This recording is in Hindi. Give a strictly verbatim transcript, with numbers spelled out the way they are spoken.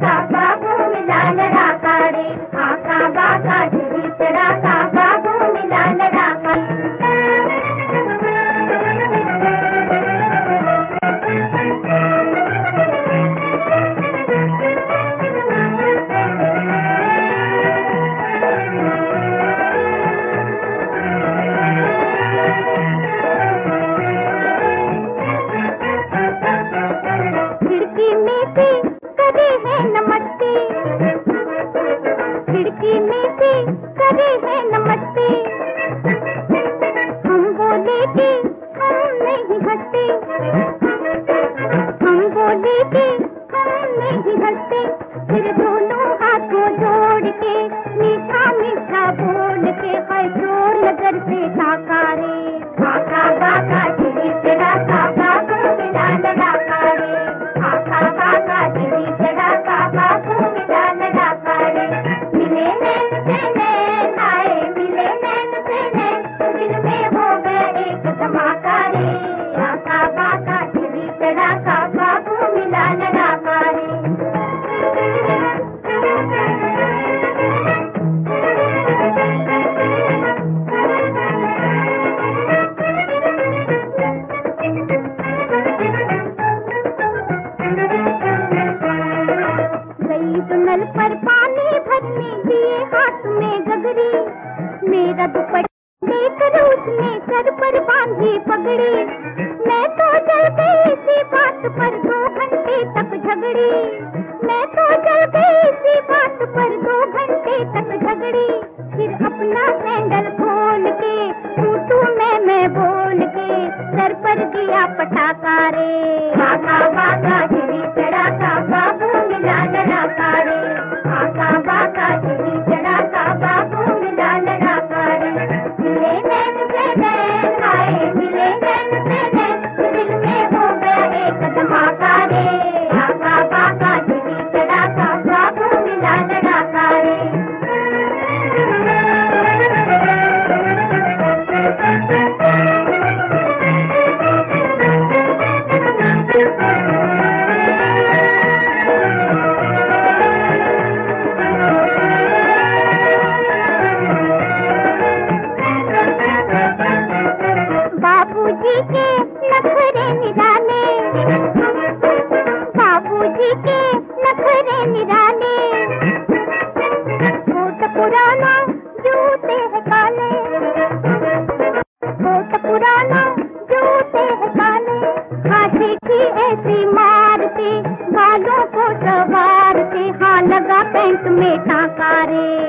का बाबू मिला लड़ाका रे, आका बाका चिड़ी चढ़ा का बाबू मिला लड़ाका। खिड़की में से करे है नमस्ते, खिड़की में से करे है नमस्ते, हम बोले कि हम नहीं हंसते, हम बोले कि हम नहीं हंसते, फिर दोनों हाथों जोड़ के मीठा मीठा बोल के हर जोर नजर से ताका रे, आका बाका चिड़ी चढ़ा का बाबू मिला लड़ाका रे, आका बाका चिड़ी चढ़ा का बाबू मिला लड़ाका रे। मिले नैन से नैन आए, मिले नैन से नैन, दिल में हो गया एक धमाका रे, आका बाका चिड़ी चढ़ा का बाबू मिला लड़ाका रे। गई तो नल पर पानी भरने लिए हाथ में गगरी, मेरा दुपट्टा लेकर उसने सर पर बांधी पगड़ी, मैं तो जल गई इसी बात पर दो घंटे तक झगड़ी, मैं तो जल गई इसी बात पर दो घंटे तक झगड़ी, फिर अपना सैंडल खोल के तू तू मैं मैं बोल के सर पर दिया पटाखा रे, आका बाका चिड़ी चढ़ा का बाबू मिला लड़ाका रे, आका बाका चिड़ी चढ़ा का बाबू मिला लड़ाका रे। मिले नैन से नैन आए, मिले नैन से नैन, दिल में हो गया एक धमाका रे, आका बाका चिड़ी चढ़ा का बाबू मिला लड़ाका रे। बाबूजी के नखरे निराले, बाबूजी के नखरे निराले, कोट पुराना जूते है काले, कोट पुराना जूते है काले, हाथी की ऐसी मारते बालों को सवारते, हाँ लगा पैंट में टाका रे,